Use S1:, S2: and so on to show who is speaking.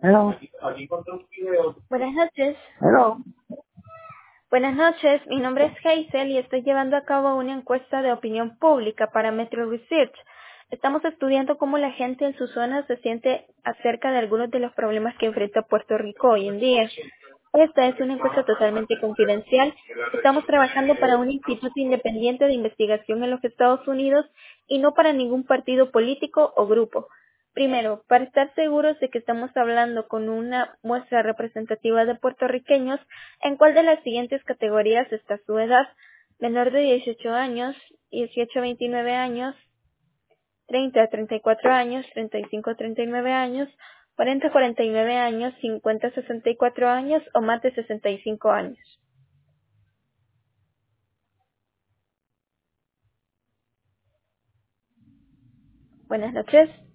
S1: Hello.
S2: Buenas noches.
S1: Hello.
S2: Buenas noches, mi nombre es Hazel y estoy llevando a cabo una encuesta de opinión pública para Metro Research. Estamos estudiando cómo la gente en su zona se siente acerca de algunos de los problemas que enfrenta Puerto Rico hoy en día. Esta es una encuesta totalmente confidencial. Estamos trabajando para un instituto independiente de investigación en los Estados Unidos y no para ningún partido político o grupo. Primero, para estar seguros de que estamos hablando con una muestra representativa de puertorriqueños, ¿en cuál de las siguientes categorías está su edad? Menor de 18 años, 18 a 29 años, 30 a 34 años, 35 a 39 años, 40 a 49 años, 50 a 64 años o más de 65 años. Buenas noches.